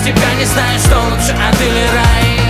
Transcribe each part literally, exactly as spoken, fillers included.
тебя не знаю, что лучше, ад или рай.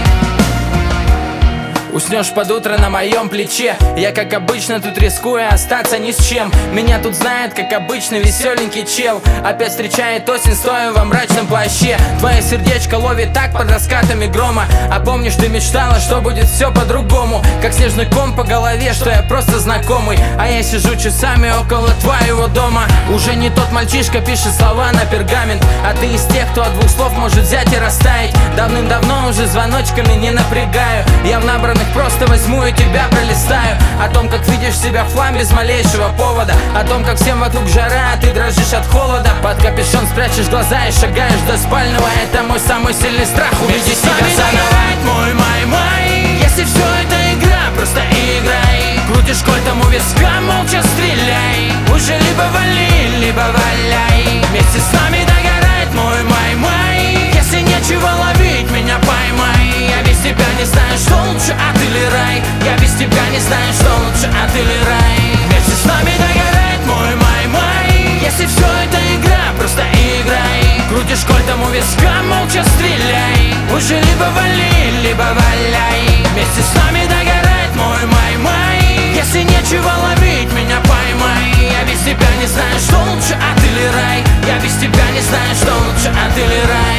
Уснешь под утро на моем плече. Я, как обычно, тут рискую остаться ни с чем. Меня тут знает, как обычно, веселенький чел. Опять встречает осень, стоя во мрачном плаще. Твое сердечко ловит так под раскатами грома. А помнишь, ты мечтала, что будет все по-другому. Как снежный ком по голове, что я просто знакомый. А я сижу часами около твоего дома. Уже не тот мальчишка, пишет слова на пергамент. А ты из тех, кто от двух слов может взять и растаять. Давным-давно уже звоночками не напрягаю. Я в набранных просто возьму и тебя пролистаю. О том, как видишь себя в хлам без малейшего повода. О том, как всем вокруг жара, а ты дрожишь от холода. Под капюшон спрячешь глаза и шагаешь до спального. Это мой самый сильный страх, увидеть себя заново. Мой май май, если все это игра, просто играй. Крутишь кольтом у виска, молча стреляй. Уже либо вали, либо валяй. Вместе с нами догорает мой май май. Если нечего ловить, меня поймай. Я без тебя не знаю, что лучше, ад или рай. Я без тебя не знаю, что лучше, ад или рай. Вместе с нами догорает мой май-май. Если все это игра, просто играй. Крутишь кольтом у виска, молча стреляй. Уже либо вали, либо валяй. Вместе с нами догорает мой май-май. Если нечего ловить, меня поймай. Я без тебя не знаю, что лучше, ад или рай. Я без тебя не знаю, что лучше, ад или рай.